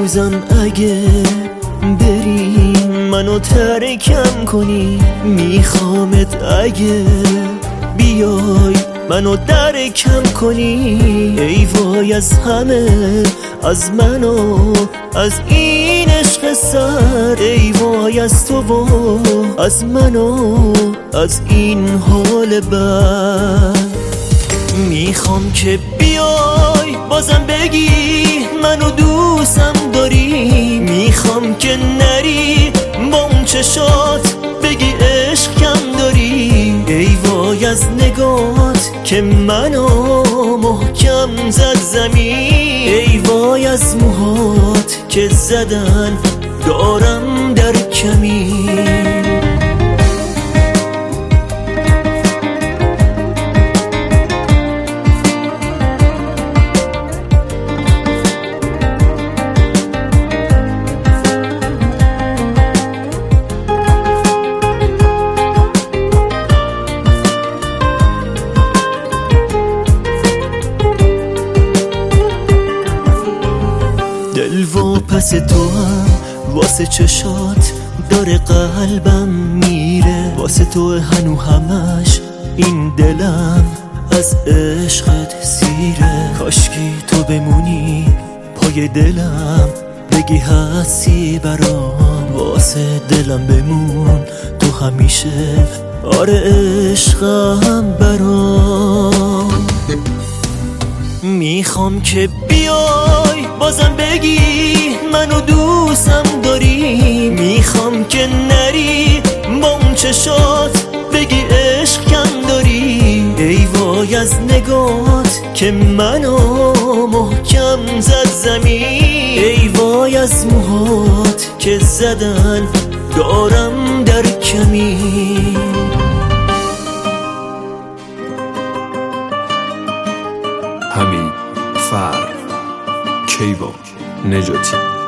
روزم اگه بری منو ترکم کنی، میخوامت اگه بیای منو درکم کنی. ای وای از همه، از منو، از این عشق سر. ای وای از تو و از منو، از این حال بد. میخوام که بیای بازم بگی منو دوستم داری. میخوام که نری با اون چشات بگی عشق کم داری. ای وای از نگات که منو محکم زد زمین. ای وای از موهات که زدن دارم در کمین. دل و پس تو هم واسه چشات داره قلبم میره. واسه تو هنو همش این دلم از عشقت سیره. کاشکی تو بمونی پای دلم، بگی هستی برام. واسه دلم بمون تو همیشه، آره عشقم برام. میخوام که بیای بازم بگی منو دوستم داری. میخوام که نری با اون چشات بگی عشق کم داری. ای وای از نگات که منو محکم زد زمین. ای وای از موهات که زدن دارم در کمین. حمید فرد کیوان نجاتی.